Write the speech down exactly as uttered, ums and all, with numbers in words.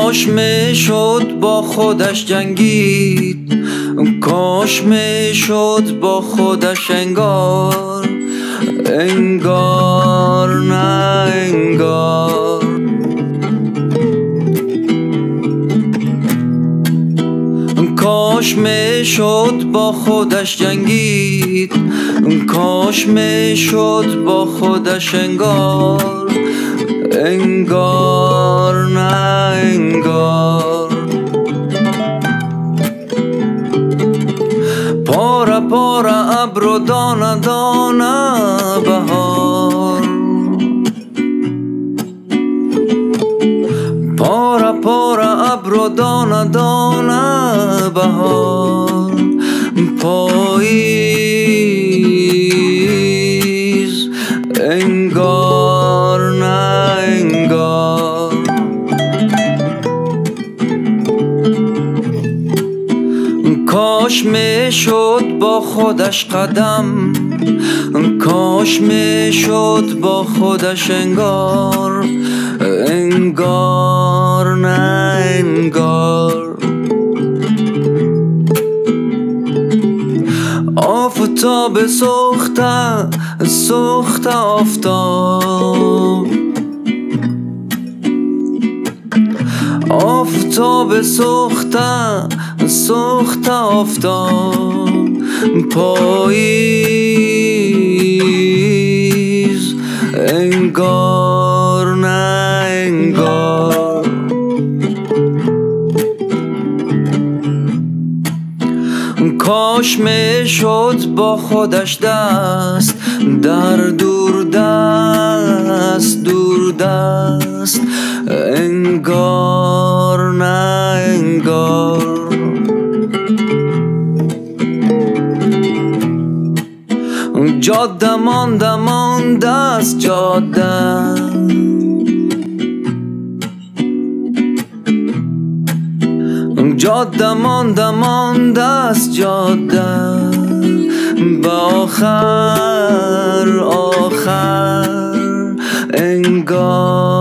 کاش میشد با خودش جنگید، کاش میشد با خودش انگار، انگار نه انگار. کاش میشد با خودش جنگید، کاش میشد با خودش انگار، انگار نه انگار. پاره پاره ابر و دانه دانه بهار، پاره پاره ابر و دانه دانه بهار. پاییز انگار نه انگار. کاش میشد با خودش قدم، کاش میشد با خودش انگار، انگار نه انگار. آفتاب سوخته سوخته آفتاب، آفتاب سوخته سوخته آفتاب. پاییز انگار نه انگار. کاش میشد با خودش دست در دور دست دور دست، انگار نه انگار. جاده مانده مانده است جاده، جاده مانده مانده است جاده. به آخر آخر انگار